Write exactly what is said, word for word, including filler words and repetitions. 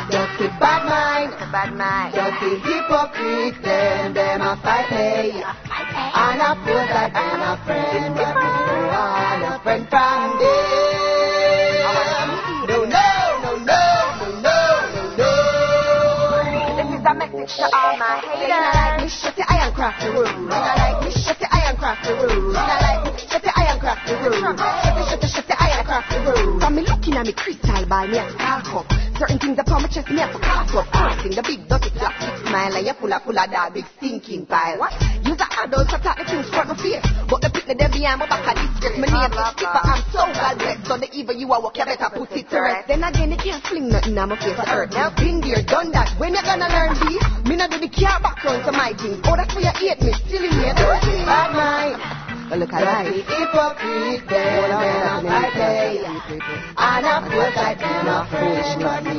Dirty bad mind, bad mind. dirty hypocrite, them, them a fight me. And I feel that I'm a friend, but we're all a friend from them. No, no, no, no, no, no, no, no. This is a message to all my haters. Me shut the iron craft the room. I like me shut the iron craft the room. I like me shut the iron craft the room. Shut the, shut the, shut the iron craft the room. From me looking at me crystal ball, me a spark up. Certain things upon my chest, me have to cough up. Crossing the big dirty plastic smile, and you full of full of that big stinking pile. What? Use the adults to talk the things front my face, but the picnic them behind my back of disgrace. My name is Skipper, I'm so well blessed. So the evil you are walk, you better put it to rest. Then again, you can't fling nothing on my face to earth. Now been there, done that. When you gonna learn this? Me not do the care background to my things. Oh, that's why you hate me, still in here. Dirty bad mind. Well, look alike. Hypocrite, them, them, I play. And I feel like them a foolish,